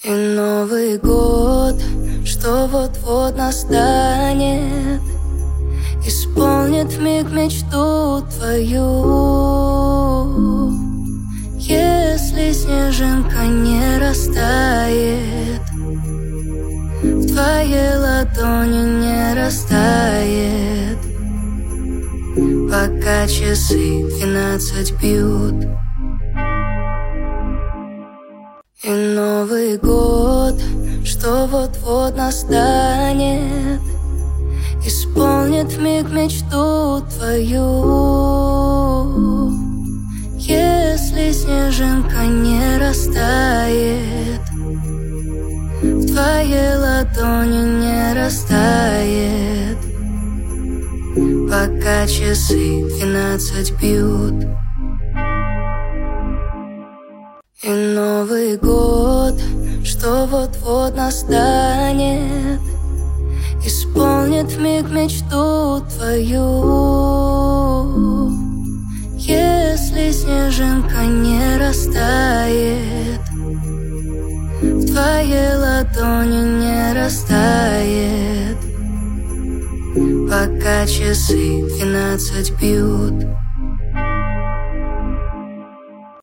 И Новый год, что вот-вот настанет, исполнит вмиг мечту твою. Если снежинка не растает, в твоей ладони не растает, пока часы 12 бьют. И Новый год, что вот-вот настанет, исполнит вмиг мечту твою. Если снежинка не растает, в твоей ладони не растает, пока часы 12 бьют. И Новый год, что вот-вот настанет, исполнит вмиг мечту твою. Если снежинка не растает, в твоей ладони не растает, пока часы 12 бьют.